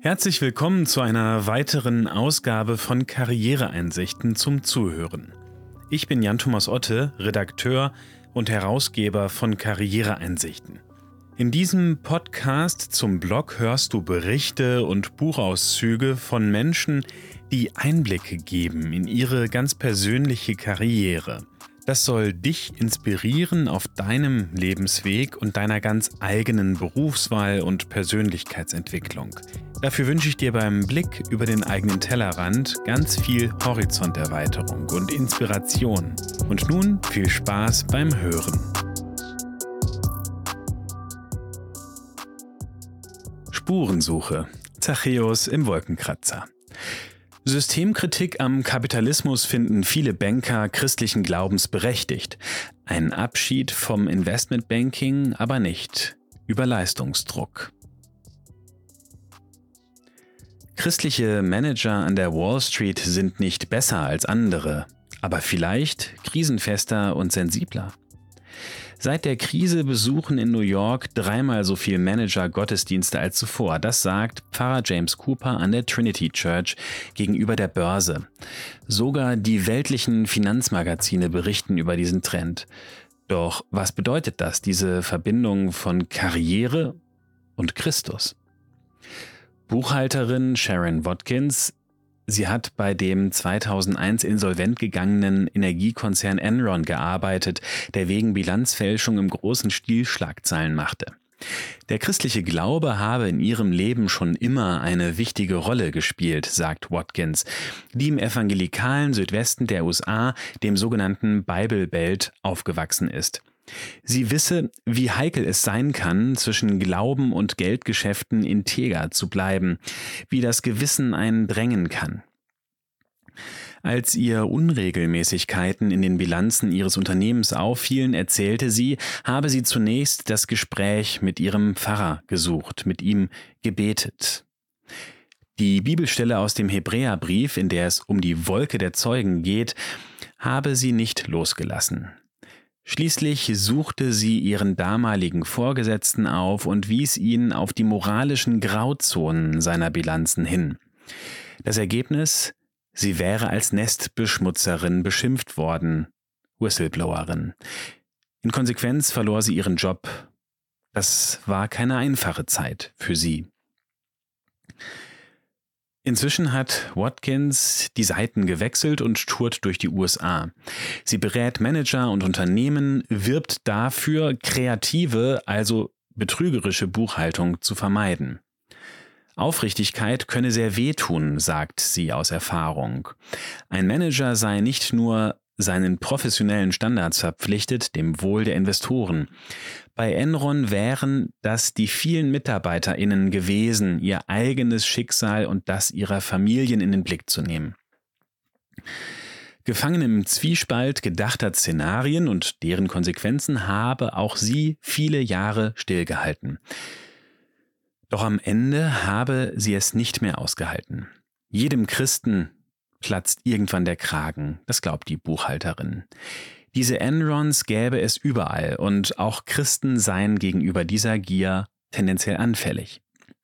Herzlich willkommen zu einer weiteren Ausgabe von Karriereeinsichten zum Zuhören. Ich bin Jan-Thomas Otte, Redakteur und Herausgeber von Karriereeinsichten. In diesem Podcast zum Blog hörst du Berichte und Buchauszüge von Menschen, die Einblicke geben in ihre ganz persönliche Karriere. Das soll dich inspirieren auf deinem Lebensweg und deiner ganz eigenen Berufswahl und Persönlichkeitsentwicklung. Dafür wünsche ich dir beim Blick über den eigenen Tellerrand ganz viel Horizonterweiterung und Inspiration. Und nun viel Spaß beim Hören. Spurensuche. Zachäus im Wolkenkratzer. Systemkritik am Kapitalismus finden viele Banker christlichen Glaubens berechtigt. Ein Abschied vom Investmentbanking aber nicht. Über Leistungsdruck. Christliche Manager an der Wall Street sind nicht besser als andere, aber vielleicht krisenfester und sensibler. Seit der Krise besuchen in New York 3-mal so viele Manager Gottesdienste als zuvor. Das sagt Pfarrer James Cooper an der Trinity Church gegenüber der Börse. Sogar die weltlichen Finanzmagazine berichten über diesen Trend. Doch was bedeutet das, diese Verbindung von Karriere und Christus? Buchhalterin Sharon Watkins, sie hat bei dem 2001 insolvent gegangenen Energiekonzern Enron gearbeitet, der wegen Bilanzfälschung im großen Stil Schlagzeilen machte. Der christliche Glaube habe in ihrem Leben schon immer eine wichtige Rolle gespielt, sagt Watkins, die im evangelikalen Südwesten der USA, dem sogenannten Bible Belt, aufgewachsen ist. Sie wisse, wie heikel es sein kann, zwischen Glauben und Geldgeschäften integer zu bleiben, wie das Gewissen einen drängen kann. Als ihr Unregelmäßigkeiten in den Bilanzen ihres Unternehmens auffielen, erzählte sie, habe sie zunächst das Gespräch mit ihrem Pfarrer gesucht, mit ihm gebetet. Die Bibelstelle aus dem Hebräerbrief, in der es um die Wolke der Zeugen geht, habe sie nicht losgelassen. Schließlich suchte sie ihren damaligen Vorgesetzten auf und wies ihn auf die moralischen Grauzonen seiner Bilanzen hin. Das Ergebnis: sie wäre als Nestbeschmutzerin beschimpft worden, Whistleblowerin. In Konsequenz verlor sie ihren Job. Das war keine einfache Zeit für sie. Inzwischen hat Watkins die Seiten gewechselt und tourt durch die USA. Sie berät Manager und Unternehmen, wirbt dafür, kreative, also betrügerische Buchhaltung zu vermeiden. Aufrichtigkeit könne sehr wehtun, sagt sie aus Erfahrung. Ein Manager sei nicht nur seinen professionellen Standards verpflichtet, dem Wohl der Investoren. Bei Enron wären das die vielen MitarbeiterInnen gewesen, ihr eigenes Schicksal und das ihrer Familien in den Blick zu nehmen. Gefangen im Zwiespalt gedachter Szenarien und deren Konsequenzen habe auch sie viele Jahre stillgehalten. Doch am Ende habe sie es nicht mehr ausgehalten. Jedem Christen platzt irgendwann der Kragen, das glaubt die Buchhalterin. Diese Enrons gäbe es überall und auch Christen seien gegenüber dieser Gier tendenziell anfällig.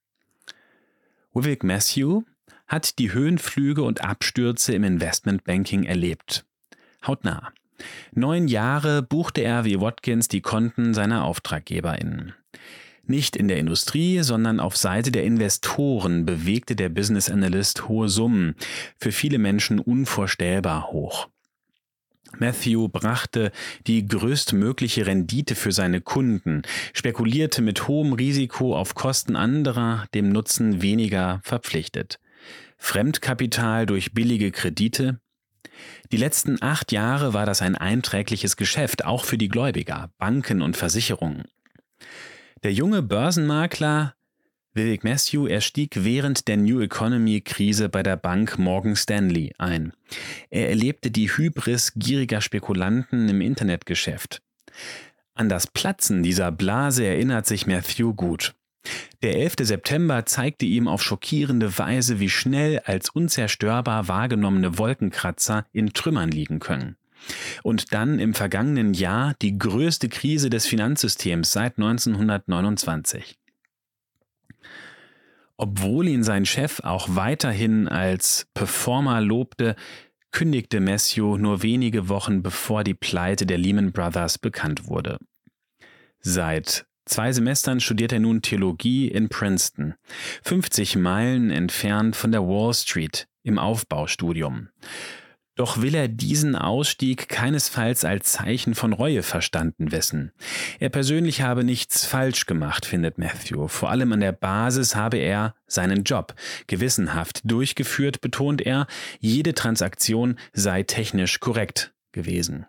Vivek Mathew hat die Höhenflüge und Abstürze im Investmentbanking erlebt. Hautnah. 9 Jahre buchte er wie Watkins die Konten seiner AuftraggeberInnen. Nicht in der Industrie, sondern auf Seite der Investoren bewegte der Business Analyst hohe Summen, für viele Menschen unvorstellbar hoch. Mathew brachte die größtmögliche Rendite für seine Kunden, spekulierte mit hohem Risiko auf Kosten anderer, dem Nutzen weniger verpflichtet. Fremdkapital durch billige Kredite. Die letzten 8 Jahre war das ein einträgliches Geschäft, auch für die Gläubiger, Banken und Versicherungen. Der junge Börsenmakler Vivek Mathew erstieg während der New Economy-Krise bei der Bank Morgan Stanley ein. Er erlebte die Hybris gieriger Spekulanten im Internetgeschäft. An das Platzen dieser Blase erinnert sich Mathew gut. Der 11. September zeigte ihm auf schockierende Weise, wie schnell als unzerstörbar wahrgenommene Wolkenkratzer in Trümmern liegen können. Und dann im vergangenen Jahr die größte Krise des Finanzsystems seit 1929. Obwohl ihn sein Chef auch weiterhin als Performer lobte, kündigte Matthew nur wenige Wochen bevor die Pleite der Lehman Brothers bekannt wurde. Seit 2 Semestern studiert er nun Theologie in Princeton, 50 Meilen entfernt von der Wall Street im Aufbaustudium. Doch will er diesen Ausstieg keinesfalls als Zeichen von Reue verstanden wissen. Er persönlich habe nichts falsch gemacht, findet Matthew. Vor allem an der Basis habe er seinen Job gewissenhaft durchgeführt, betont er, jede Transaktion sei technisch korrekt gewesen.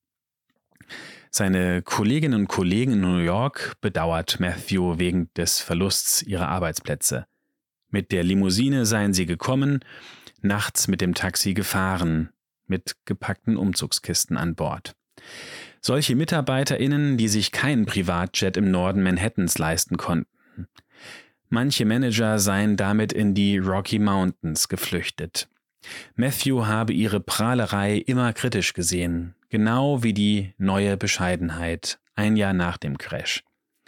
Seine Kolleginnen und Kollegen in New York bedauert Matthew wegen des Verlusts ihrer Arbeitsplätze. Mit der Limousine seien sie gekommen, nachts mit dem Taxi gefahren, mit gepackten Umzugskisten an Bord. Solche MitarbeiterInnen, die sich keinen Privatjet im Norden Manhattans leisten konnten. Manche Manager seien damit in die Rocky Mountains geflüchtet. Matthew habe ihre Prahlerei immer kritisch gesehen, genau wie die neue Bescheidenheit, ein Jahr nach dem Crash.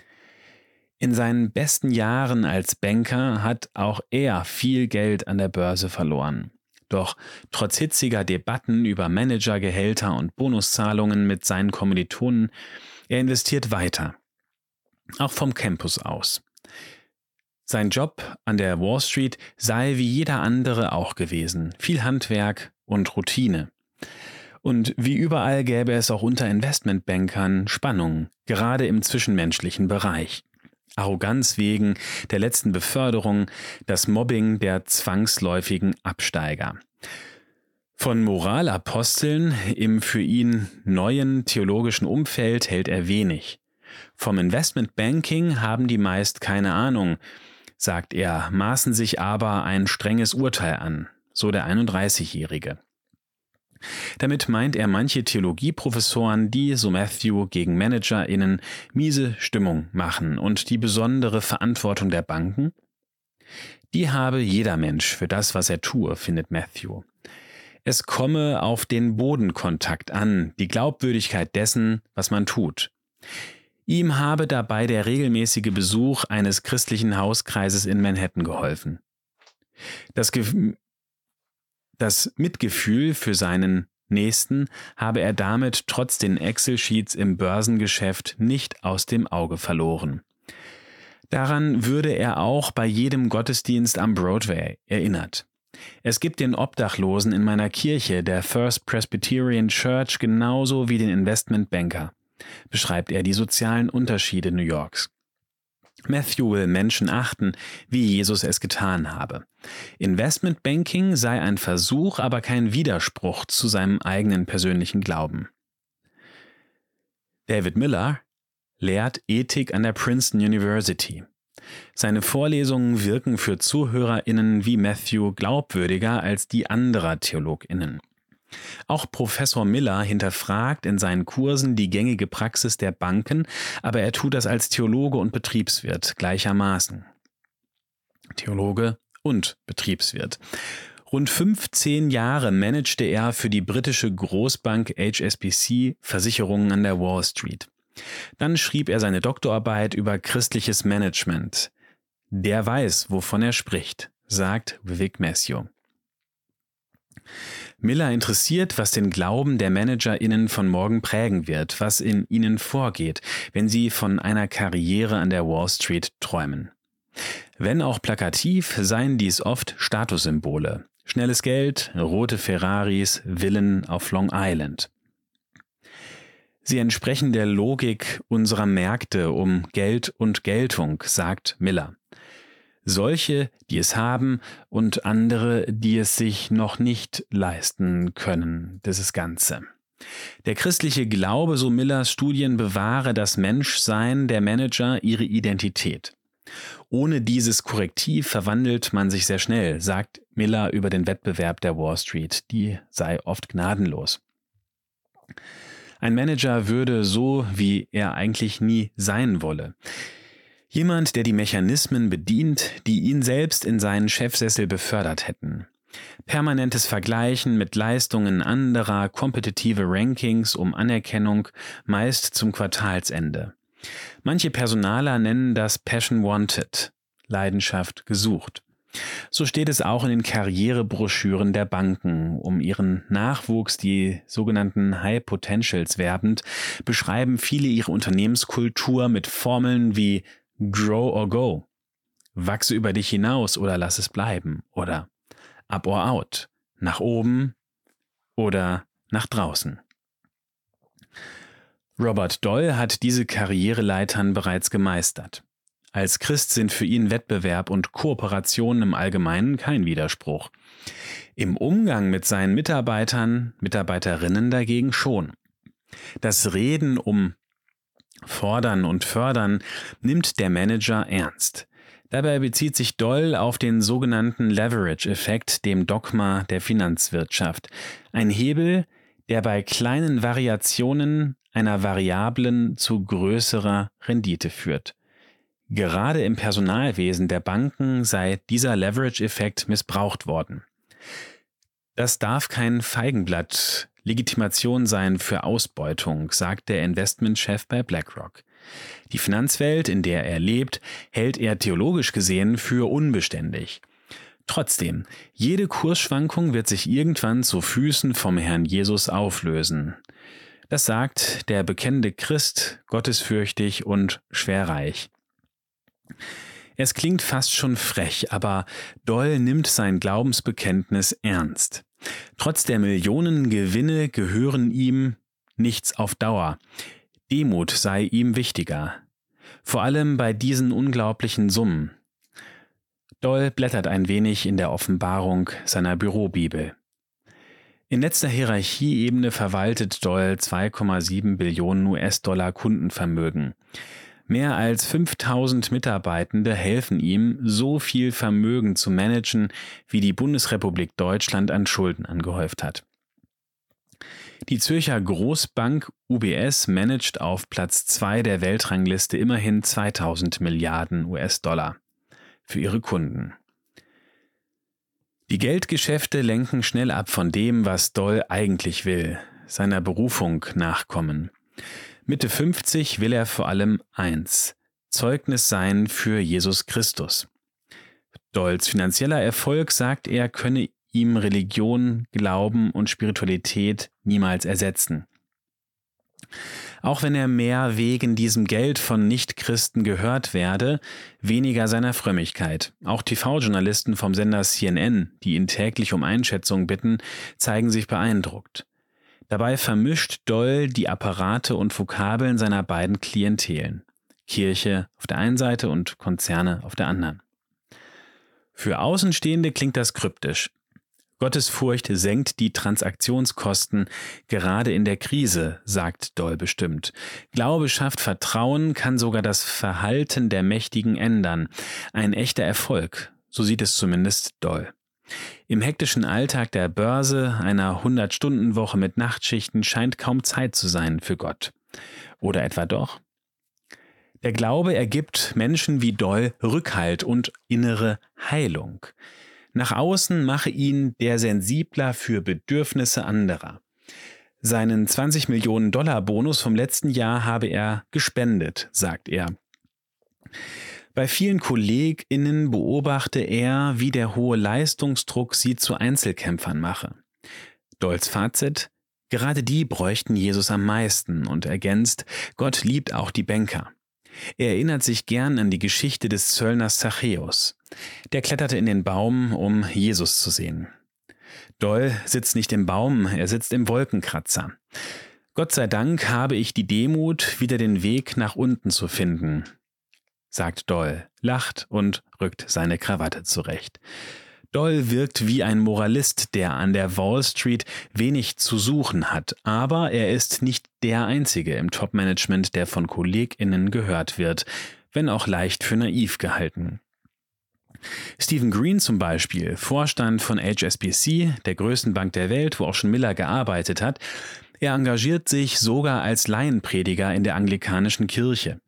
In seinen besten Jahren als Banker hat auch er viel Geld an der Börse verloren. Doch trotz hitziger Debatten über Managergehälter und Bonuszahlungen mit seinen Kommilitonen, er investiert weiter, auch vom Campus aus. Sein Job an der Wall Street sei wie jeder andere auch gewesen, viel Handwerk und Routine. Und wie überall gäbe es auch unter Investmentbankern Spannungen, gerade im zwischenmenschlichen Bereich. Arroganz wegen der letzten Beförderung, das Mobbing der zwangsläufigen Absteiger. Von Moralaposteln im für ihn neuen theologischen Umfeld hält er wenig. Vom Investmentbanking haben die meist keine Ahnung, sagt er, maßen sich aber ein strenges Urteil an, so der 31-Jährige. Damit meint er manche Theologieprofessoren, die, so Matthew, gegen ManagerInnen miese Stimmung machen und die besondere Verantwortung der Banken? Die habe jeder Mensch für das, was er tue, findet Matthew. Es komme auf den Bodenkontakt an, die Glaubwürdigkeit dessen, was man tut. Ihm habe dabei der regelmäßige Besuch eines christlichen Hauskreises in Manhattan geholfen. Das Mitgefühl für seinen Nächsten habe er damit trotz den Excel-Sheets im Börsengeschäft nicht aus dem Auge verloren. Daran würde er auch bei jedem Gottesdienst am Broadway erinnert. Es gibt den Obdachlosen in meiner Kirche, der First Presbyterian Church, genauso wie den Investmentbanker, beschreibt er die sozialen Unterschiede New Yorks. Matthew will Menschen achten, wie Jesus es getan habe. Investmentbanking sei ein Versuch, aber kein Widerspruch zu seinem eigenen persönlichen Glauben. David Miller lehrt Ethik an der Princeton University. Seine Vorlesungen wirken für ZuhörerInnen wie Matthew glaubwürdiger als die anderer TheologInnen. Auch Professor Miller hinterfragt in seinen Kursen die gängige Praxis der Banken, aber er tut das als Theologe und Betriebswirt gleichermaßen. Theologe und Betriebswirt. Rund 15 Jahre managte er für die britische Großbank HSBC Versicherungen an der Wall Street. Dann schrieb er seine Doktorarbeit über christliches Management. Der weiß, wovon er spricht, sagt Vivek Matthew. Miller interessiert, was den Glauben der ManagerInnen von morgen prägen wird, was in ihnen vorgeht, wenn sie von einer Karriere an der Wall Street träumen. Wenn auch plakativ, seien dies oft Statussymbole. Schnelles Geld, rote Ferraris, Villen auf Long Island. Sie entsprechen der Logik unserer Märkte um Geld und Geltung, sagt Miller. Solche, die es haben, und andere, die es sich noch nicht leisten können, dieses Ganze. Der christliche Glaube, so Millers Studien, bewahre das Menschsein der Manager ihre Identität. Ohne dieses Korrektiv verwandelt man sich sehr schnell, sagt Miller über den Wettbewerb der Wall Street. Die sei oft gnadenlos. Ein Manager würde so, wie er eigentlich nie sein wolle. Jemand, der die Mechanismen bedient, die ihn selbst in seinen Chefsessel befördert hätten. Permanentes Vergleichen mit Leistungen anderer, kompetitive Rankings um Anerkennung, meist zum Quartalsende. Manche Personaler nennen das Passion Wanted, Leidenschaft gesucht. So steht es auch in den Karrierebroschüren der Banken. Um ihren Nachwuchs, die sogenannten High Potentials, werbend, beschreiben viele ihre Unternehmenskultur mit Formeln wie Grow or Go, wachse über dich hinaus oder lass es bleiben oder Up or Out, nach oben oder nach draußen. Robert Doyle hat diese Karriereleitern bereits gemeistert. Als Christ sind für ihn Wettbewerb und Kooperation im Allgemeinen kein Widerspruch. Im Umgang mit seinen Mitarbeiterinnen dagegen schon. Das Reden um Fordern und Fördern nimmt der Manager ernst. Dabei bezieht sich Doyle auf den sogenannten Leverage-Effekt, dem Dogma der Finanzwirtschaft. Ein Hebel, der bei kleinen Variationen einer Variablen zu größerer Rendite führt. Gerade im Personalwesen der Banken sei dieser Leverage-Effekt missbraucht worden. Das darf kein Feigenblatt Legitimation sein für Ausbeutung, sagt der Investmentchef bei BlackRock. Die Finanzwelt, in der er lebt, hält er theologisch gesehen für unbeständig. Trotzdem, jede Kursschwankung wird sich irgendwann zu Füßen vom Herrn Jesus auflösen. Das sagt der bekennende Christ, gottesfürchtig und schwerreich. Es klingt fast schon frech, aber Doyle nimmt sein Glaubensbekenntnis ernst. Trotz der Millionen Gewinne gehören ihm nichts auf Dauer. Demut sei ihm wichtiger. Vor allem bei diesen unglaublichen Summen. Doyle blättert ein wenig in der Offenbarung seiner Bürobibel. In letzter Hierarchieebene verwaltet Doyle 2,7 Billionen US-Dollar Kundenvermögen. Mehr als 5000 Mitarbeitende helfen ihm, so viel Vermögen zu managen, wie die Bundesrepublik Deutschland an Schulden angehäuft hat. Die Zürcher Großbank UBS managt auf Platz 2 der Weltrangliste immerhin 2000 Milliarden US-Dollar für ihre Kunden. Die Geldgeschäfte lenken schnell ab von dem, was Doyle eigentlich will, seiner Berufung nachkommen. Mitte 50 will er vor allem eins: Zeugnis sein für Jesus Christus. Doyles finanzieller Erfolg, sagt er, könne ihm Religion, Glauben und Spiritualität niemals ersetzen. Auch wenn er mehr wegen diesem Geld von Nichtchristen gehört werde, weniger seiner Frömmigkeit. Auch TV-Journalisten vom Sender CNN, die ihn täglich um Einschätzung bitten, zeigen sich beeindruckt. Dabei vermischt Doyle die Apparate und Vokabeln seiner beiden Klientelen. Kirche auf der einen Seite und Konzerne auf der anderen. Für Außenstehende klingt das kryptisch. Gottesfurcht senkt die Transaktionskosten, gerade in der Krise, sagt Doyle bestimmt. Glaube schafft Vertrauen, kann sogar das Verhalten der Mächtigen ändern. Ein echter Erfolg, so sieht es zumindest Doyle. Im hektischen Alltag der Börse, einer 100-Stunden-Woche mit Nachtschichten, scheint kaum Zeit zu sein für Gott. Oder etwa doch? Der Glaube ergibt Menschen wie Doyle Rückhalt und innere Heilung. Nach außen mache ihn der sensibler für Bedürfnisse anderer. Seinen 20 Millionen Dollar Bonus vom letzten Jahr habe er gespendet, sagt er. Bei vielen KollegInnen beobachte er, wie der hohe Leistungsdruck sie zu Einzelkämpfern mache. Doyles Fazit: Gerade die bräuchten Jesus am meisten, und ergänzt, Gott liebt auch die Banker. Er erinnert sich gern an die Geschichte des Zöllners Zachäus. Der kletterte in den Baum, um Jesus zu sehen. Doyle sitzt nicht im Baum, er sitzt im Wolkenkratzer. Gott sei Dank habe ich die Demut, wieder den Weg nach unten zu finden, sagt Doyle, lacht und rückt seine Krawatte zurecht. Doyle wirkt wie ein Moralist, der an der Wall Street wenig zu suchen hat, aber er ist nicht der Einzige im Top-Management, der von KollegInnen gehört wird, wenn auch leicht für naiv gehalten. Stephen Green zum Beispiel, Vorstand von HSBC, der größten Bank der Welt, wo auch schon Miller gearbeitet hat, er engagiert sich sogar als Laienprediger in der anglikanischen Kirche.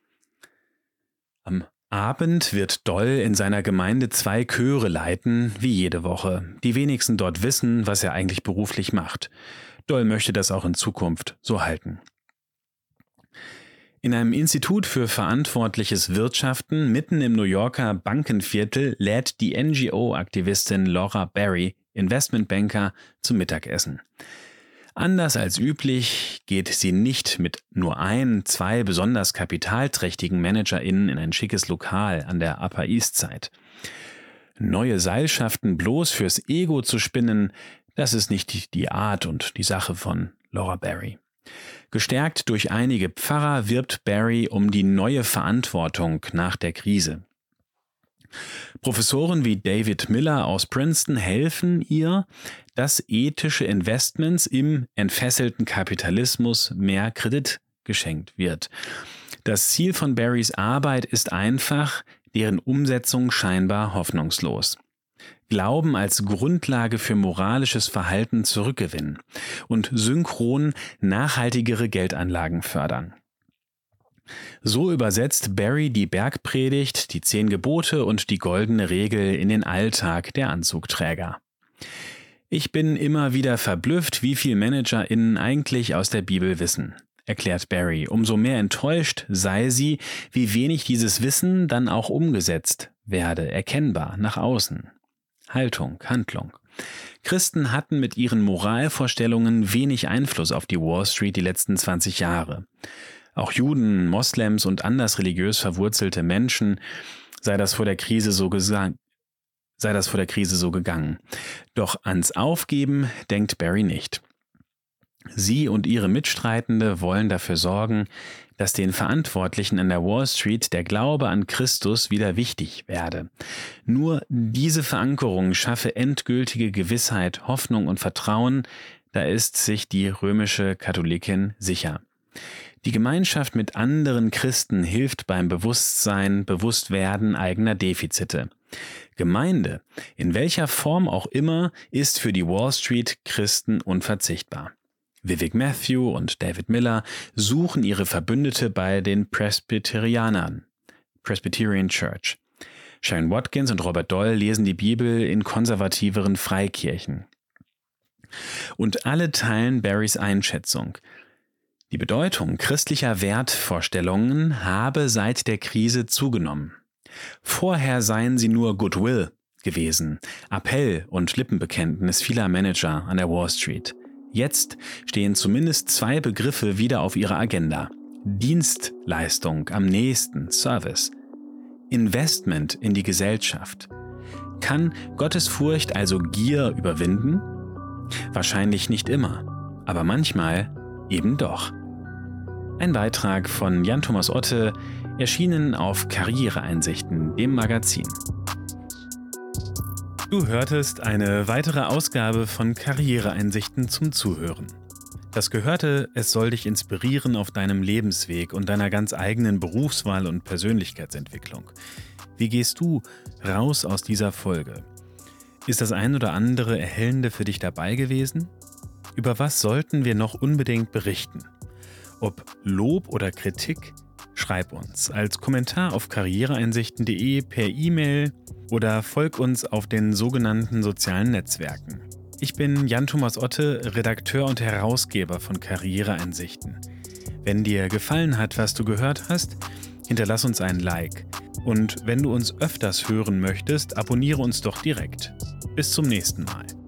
Am Abend wird Doyle in seiner Gemeinde 2 Chöre leiten, wie jede Woche. Die wenigsten dort wissen, was er eigentlich beruflich macht. Doyle möchte das auch in Zukunft so halten. In einem Institut für verantwortliches Wirtschaften mitten im New Yorker Bankenviertel lädt die NGO-Aktivistin Laura Barry Investmentbanker zum Mittagessen. Anders als üblich geht sie nicht mit nur zwei besonders kapitalträchtigen ManagerInnen in ein schickes Lokal an der Upper East Side. Neue Seilschaften bloß fürs Ego zu spinnen, das ist nicht die Art und die Sache von Laura Barry. Gestärkt durch einige Pfarrer wirbt Barry um die neue Verantwortung nach der Krise. Professoren wie David Miller aus Princeton helfen ihr, dass ethische Investments im entfesselten Kapitalismus mehr Kredit geschenkt wird. Das Ziel von Barrys Arbeit ist einfach, deren Umsetzung scheinbar hoffnungslos. Glauben als Grundlage für moralisches Verhalten zurückgewinnen und synchron nachhaltigere Geldanlagen fördern. So übersetzt Barry die Bergpredigt, die 10 Gebote und die goldene Regel in den Alltag der Anzugträger. Ich bin immer wieder verblüfft, wie viel ManagerInnen eigentlich aus der Bibel wissen, erklärt Barry. Umso mehr enttäuscht sei sie, wie wenig dieses Wissen dann auch umgesetzt werde, erkennbar nach außen. Haltung, Handlung. Christen hatten mit ihren Moralvorstellungen wenig Einfluss auf die Wall Street die letzten 20 Jahre. Auch Juden, Moslems und anders religiös verwurzelte Menschen sei das vor der Krise so gegangen. Doch ans Aufgeben denkt Barry nicht. Sie und ihre Mitstreitende wollen dafür sorgen, dass den Verantwortlichen an der Wall Street der Glaube an Christus wieder wichtig werde. Nur diese Verankerung schaffe endgültige Gewissheit, Hoffnung und Vertrauen, da ist sich die römische Katholikin sicher. Die Gemeinschaft mit anderen Christen hilft beim Bewusstwerden eigener Defizite. Gemeinde, in welcher Form auch immer, ist für die Wall Street Christen unverzichtbar. Vivek Matthew und David Miller suchen ihre Verbündete bei den Presbyterian Church. Sharon Watkins und Robert Doyle lesen die Bibel in konservativeren Freikirchen. Und alle teilen Barrys Einschätzung. Die Bedeutung christlicher Wertvorstellungen habe seit der Krise zugenommen. Vorher seien sie nur Goodwill gewesen, Appell und Lippenbekenntnis vieler Manager an der Wall Street. Jetzt stehen zumindest 2 Begriffe wieder auf ihrer Agenda. Dienstleistung am nächsten, Service. Investment in die Gesellschaft. Kann Gottesfurcht also Gier überwinden? Wahrscheinlich nicht immer, aber manchmal eben doch. Ein Beitrag von Jan Thomas Otte, erschienen auf Karriereeinsichten, dem Magazin. Du hörtest eine weitere Ausgabe von Karriereeinsichten zum Zuhören. Das Gehörte, es soll dich inspirieren auf deinem Lebensweg und deiner ganz eigenen Berufswahl und Persönlichkeitsentwicklung. Wie gehst du raus aus dieser Folge? Ist das ein oder andere Erhellende für dich dabei gewesen? Über was sollten wir noch unbedingt berichten? Ob Lob oder Kritik? Schreib uns als Kommentar auf karriereeinsichten.de, per E-Mail oder folg uns auf den sogenannten sozialen Netzwerken. Ich bin Jan Thomas Otte, Redakteur und Herausgeber von Karriereeinsichten. Wenn dir gefallen hat, was du gehört hast, hinterlass uns ein Like. Und wenn du uns öfters hören möchtest, abonniere uns doch direkt. Bis zum nächsten Mal.